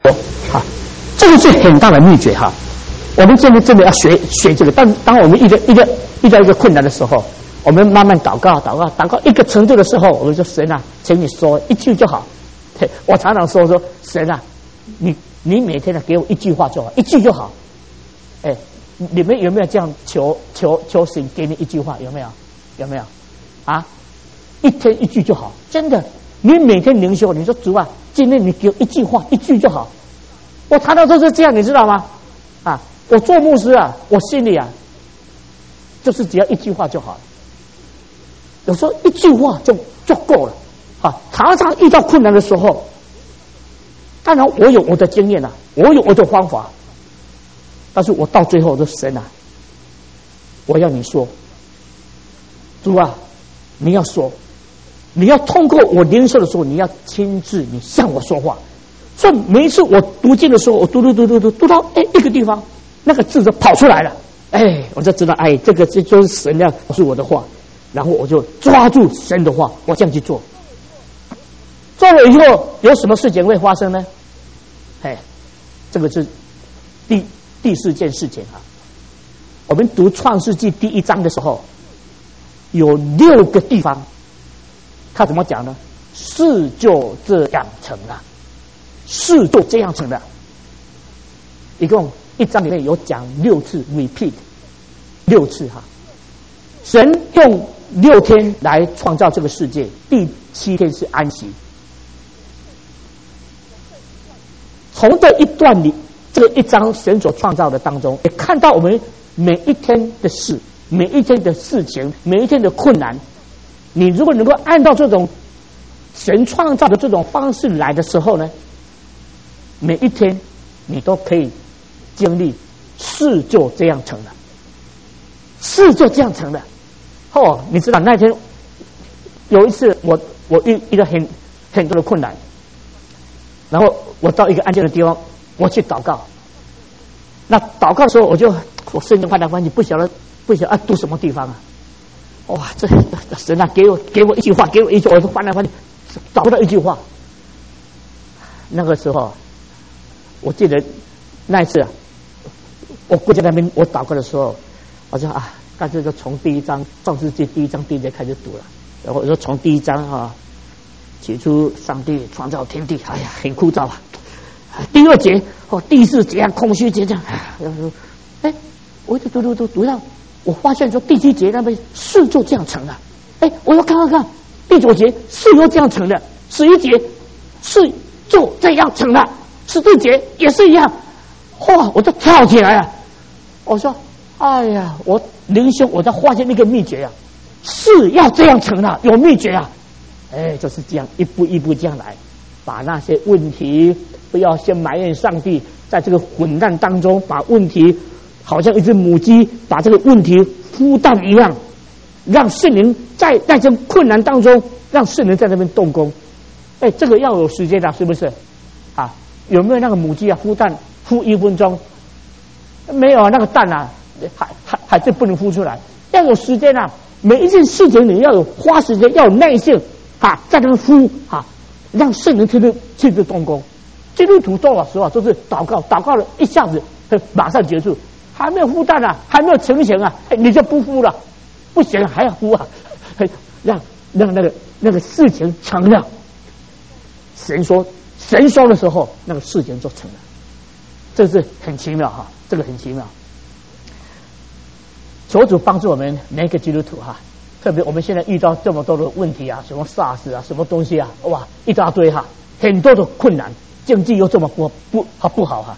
哈，这个是很大的秘诀哈。我们真的要学这个。当我们遇到一个困难的时候，我们慢慢祷告一个程度的时候，我们说神啊，请你说一句就好。我常常说神啊，你每天呢给我一句话就好，一句就好。哎，你们有没有这样求神给你一句话？有没有？啊，一天一句就好，真的。你每天灵修，你说主啊，今天你给我一句话，一句就好。我常常都是这样，你知道吗？啊，我做牧师啊，我心里啊，就是只要一句话就好了。有时候一句话就够了。啊，常常遇到困难的时候，当然我有我的经验啊，我有我的方法，但是我到最后的神啊，我要你说，主啊，你要说，你要通过我灵修的时候，你要亲自你向我说话。所以每一次我读经的时候，我读到一个地方，那个字就跑出来了，我就知道这就是神要告诉我的话，然后我就抓住神的话，我这样去做。做了以后有什么事情会发生呢？这个是第四件事情啊。我们读创世纪第1章的时候，有6个地方，他怎么讲呢？事就这样成了，事就这样成了。一共1章里面有讲6次 repeat 6次哈。神用6天来创造这个世界，第7天是安息。从这一段里，这个1章神所创造的当中，也看到我们每一天的事，每一天的事情，每一天的困难。你如果能够按照这种神创造的这种方式来的时候呢，每一天你都可以经历事就这样成了，事就这样成了。你知道那天有一次我遇到很多的困难，然后我到一个安静的地方，我去祷告。那祷告的时候，我圣经翻来翻去，不晓得读什么地方啊？哇，这神啊，给我一句话，给我一句，我翻来翻去找不到一句话。那个时候，我记得那一次，我跪在那边我祷告的时候，我说干脆就从第1章创世纪第1章第1节开始读了。然后我说从第1章起初上帝创造天地，很枯燥啊。第2节第4节空虚节这样，我一直读到，我发现说第7节那边事就这样成了。我要看第9节事又这样成了，11节事就这样成了，14节也是一样。我就跳起来了。我说我灵修我才发现那个秘诀啊，事要这样成了，有秘诀啊。就是这样一步一步这样来，把那些问题不要先埋怨上帝，在这个混乱当中把问题好像一只母鸡把这个问题孵蛋一样，让圣灵在这困难当中，让圣灵在那边动工。这个要有时间的，是不是啊？有没有那个母鸡孵蛋孵1分钟？没有，那个蛋还是不能孵出来，要有时间啊。每一件事情你要有花时间，要有耐性在那边孵让圣灵亲自动工。基督徒多少时候都是祷告了一下子马上结束，还没有孵蛋还没有成型你就不孵了，不行还要孵让那个事情成了。神说的时候，那个事情就成了，这是很奇妙这个很奇妙。求主帮助我们每一个基督徒特别我们现在遇到这么多的问题什么 SARS 什么东西哇，一大堆很多的困难，经济又这么不好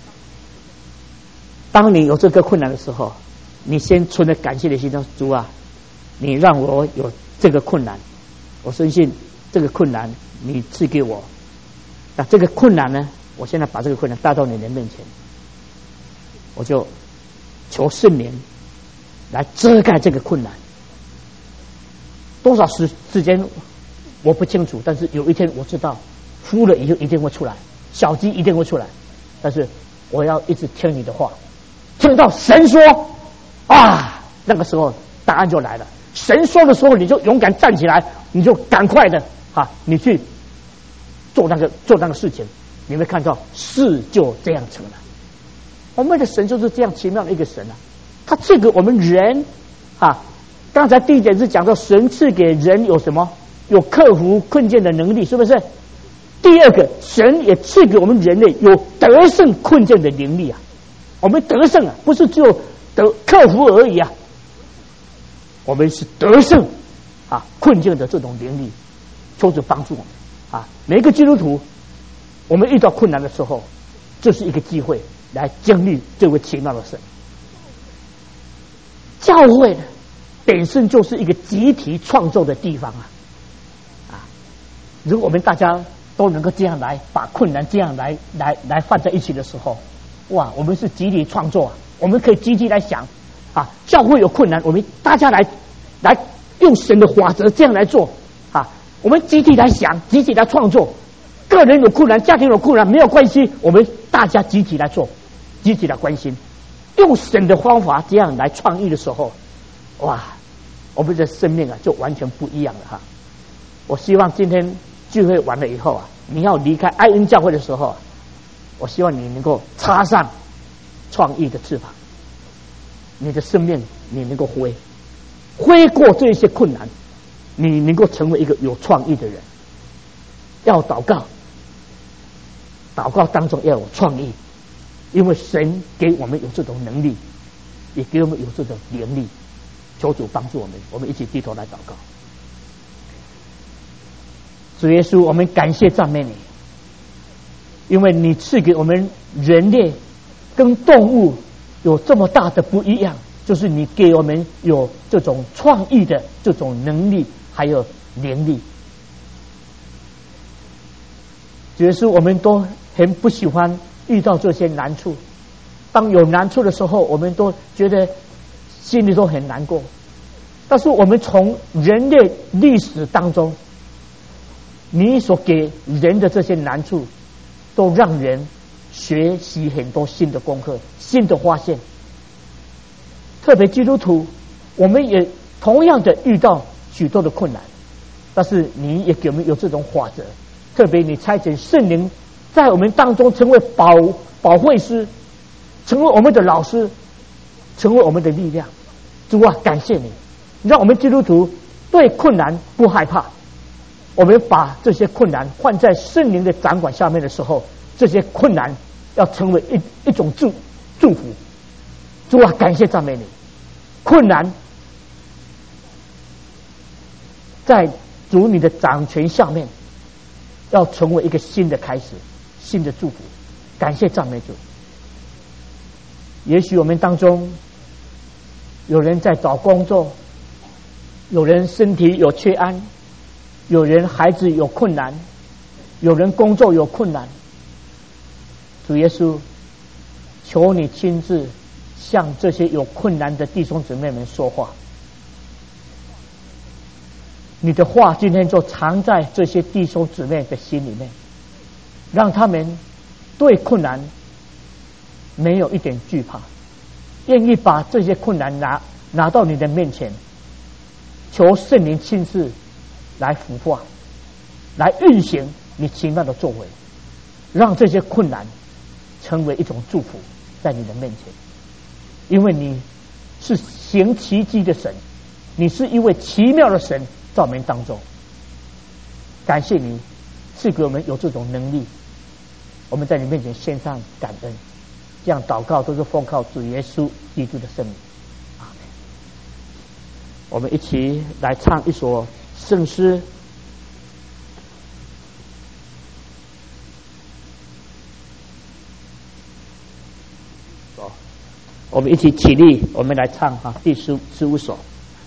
当你有这个困难的时候，你先存着感谢的心，主啊，你让我有这个困难，我相信这个困难你赐给我，那这个困难呢，我现在把这个困难带到你的面前，我就求圣灵来遮盖这个困难。多少时间我不清楚，但是有一天我知道孵了以后一定会出来，小鸡一定会出来，但是我要一直听你的话，听到神说那个时候答案就来了。神说的时候你就勇敢站起来，你就赶快的你去做那个事情， 你会看到事就这样成了。我们的神就是这样奇妙的一个神啊！他赐给我们人啊，刚才第一点是讲到神赐给人有什么？有克服困境的能力，是不是？第二个，神也赐给我们人类有得胜困境的能力啊！我们得胜啊，不是只有克服而已啊，我们是得胜啊困境的这种能力，求主帮助我们啊！每一个基督徒，我们遇到困难的时候，这是一个机会来经历这位奇妙的神。教会呢，本身就是一个集体创造的地方啊！如果我们大家都能够这样来把困难这样来放在一起的时候，哇，我们是集体创作啊！我们可以积极来想啊，教会有困难，我们大家来用神的法则这样来做啊！我们集体来想，集体来创作。个人有困难，家庭有困难，没有关系，我们大家集体来做，集体来关心，用神的方法这样来创意的时候，哇，我们的生命啊就完全不一样了哈！我希望今天聚会完了以后啊，你要离开爱恩教会的时候啊，我希望你能够插上创意的翅膀，你的生命你能够挥过这些困难，你能够成为一个有创意的人。要祷告，祷告当中要有创意，因为神给我们有这种能力，也给我们有这种能力，求主帮助我们，我们一起低头来祷告。主耶稣，我们感谢赞美你，因为你赐给我们人类跟动物有这么大的不一样，就是你给我们有这种创意的这种能力还有能力。主耶稣，我们都很不喜欢遇到这些难处，当有难处的时候，我们都觉得心里都很难过。但是我们从人类历史当中，你所给人的这些难处，都让人学习很多新的功课、新的发现。特别基督徒，我们也同样的遇到许多的困难，但是你也给我们有这种法则。特别你差遣圣灵在我们当中成为保惠师，成为我们的老师，成为我们的力量。主啊，感谢你，让我们基督徒对困难不害怕。我们把这些困难放在圣灵的掌管下面的时候，这些困难要成为一种祝福。主啊，感谢赞美你，困难在主你的掌权下面，要成为一个新的开始，新的祝福。感谢赞美主。也许我们当中有人在找工作，有人身体有缺安，有人孩子有困难，有人工作有困难。主耶稣，求你亲自向这些有困难的弟兄姊妹们说话。你的话今天就藏在这些弟兄姊妹的心里面，让他们对困难没有一点惧怕，愿意把这些困难拿到你的面前，求圣灵亲自来孵化，来运行你奇妙的作为，让这些困难成为一种祝福在你的面前。因为你是行奇迹的神，你是一位奇妙的神在我们当中。感谢你赐给我们有这种能力，我们在你面前献上感恩。这样祷告都是奉靠主耶稣基督的圣名。阿们。我们一起来唱一首圣诗。我们一起起立，我们来唱第15首。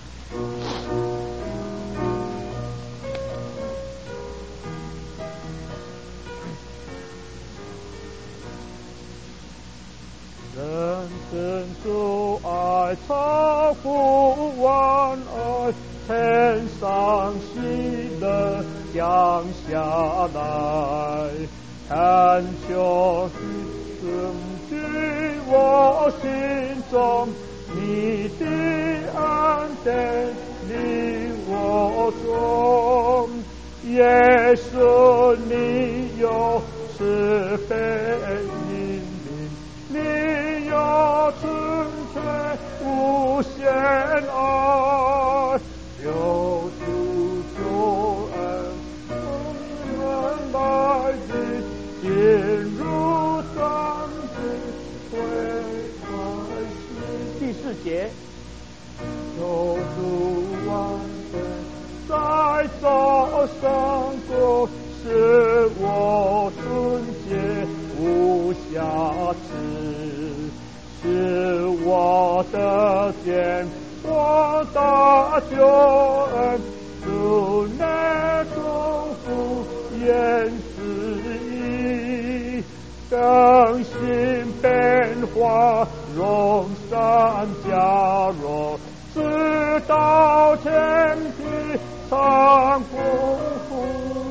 人生主爱超乎万爱，天上喜乐降下来，恳求你居我心中，你的恩典领我中。耶稣，你有是非引领，你有纯粹无限爱，有主救恩，从人来的进入三界会开始。 第4节， 救主完成在早上过，使我纯洁无瑕疵，使我的见我大救恩，主内重复言辞意，更新变化，容善加弱，直到天地常共赴，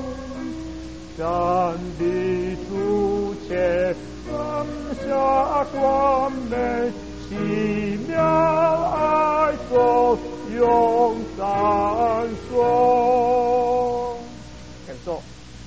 站立主前，放下光美，奇妙爱中永赞颂。 请坐。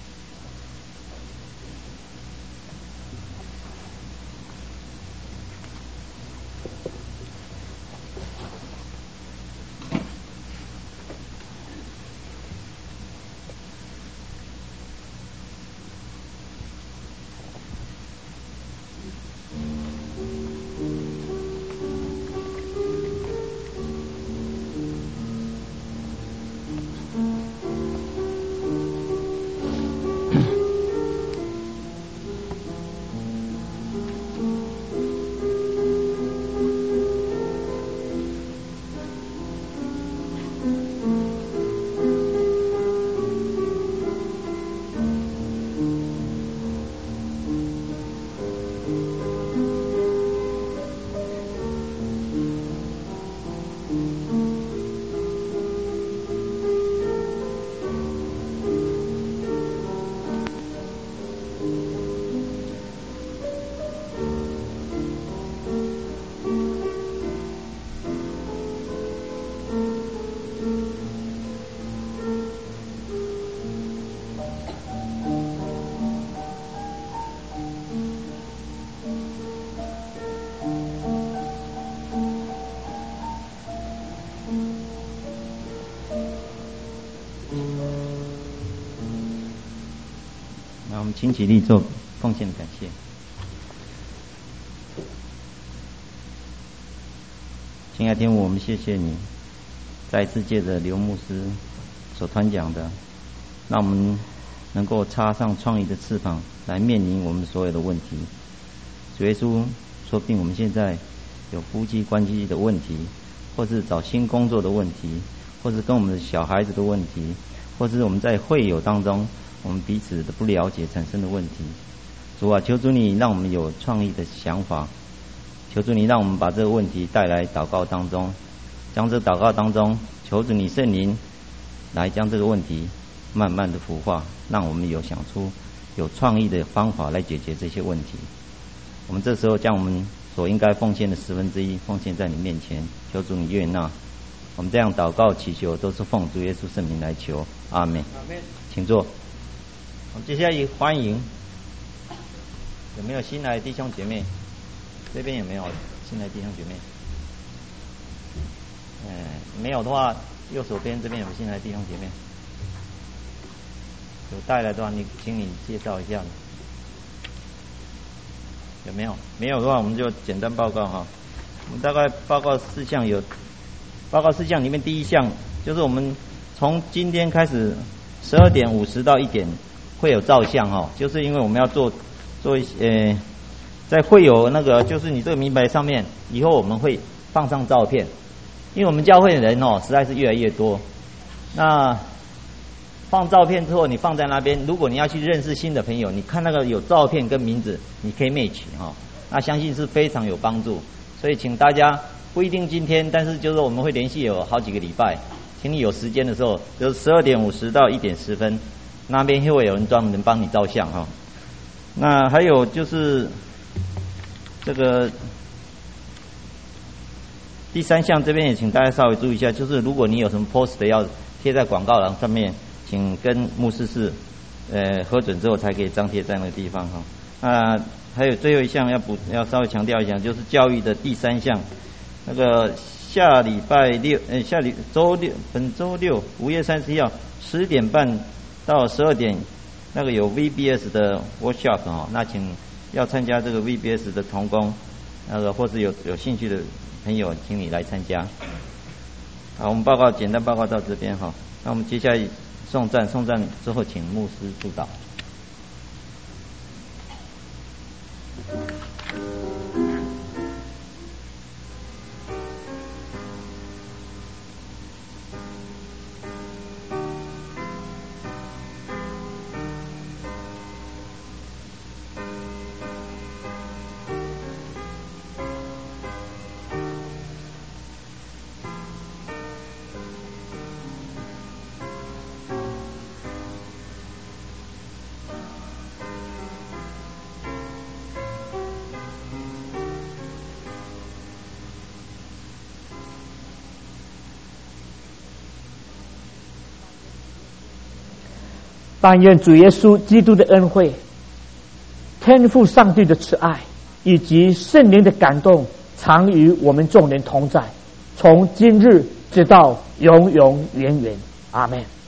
那我们请起立做奉献的感谢。亲爱的天父，我们谢谢你再一次借着刘牧师所传讲的，让我们能够插上创意的翅膀来面临我们所有的问题。主耶稣，说不定我们现在有夫妻关系的问题，或是找新工作的问题，或是跟我们的小孩子的问题，或是我们在会友当中我们彼此的不了解产生的问题。主啊，求主你让我们有创意的想法，求主你让我们把这个问题带来祷告当中，将这祷告当中求主你圣灵来将这个问题慢慢的孵化，让我们有想出有创意的方法来解决这些问题。我们这时候将我们所应该奉献的1/10奉献在你面前，求主你悦纳。我们这样祷告祈求都是奉主耶稣圣名来求，阿们。请坐。我们接下来欢迎有没有新来的弟兄姐妹？这边有没有新来的弟兄姐妹？没有的话，右手边这边有新来的弟兄姐妹，有带来的话，请你介绍一下。有没有？没有的话，我们就简单报告哈。我们大概报告事项有，报告事项里面第一项就是我们从今天开始12点50到1点会有照相哈，就是因为我们要做一些在会有那个就是你这个明白上面，以后我们会放上照片，因为我们教会的人实在是越来越多，那放照片之后你放在那边，如果你要去认识新的朋友，你看那个有照片跟名字，你可以 match 那相信是非常有帮助。所以请大家不一定今天，但是就是我们会连续有好几个礼拜，请你有时间的时候，就是12点50到1点10分，那边会有人专门帮你照相那还有就是这个第3项这边也请大家稍微注意一下，就是如果你有什么 post 要贴在广告栏上面，请跟牧师室核准之后才可以张贴在那个地方哈。还有最后一项要稍微强调一下，就是教育的第3项，那个下礼拜六，本周六5月31号10点半到12点，那个有 VBS 的 workshop 哈，那请要参加这个 VBS 的同工，那个或是有兴趣的朋友，请你来参加。好，我们简单报告到这边哈。那我们接下来送赞之后，请牧师祝祷。 但愿主耶稣基督的恩惠、天父上帝的慈爱以及圣灵的感动，常与我们众人同在，从今日直到永永远远。阿们。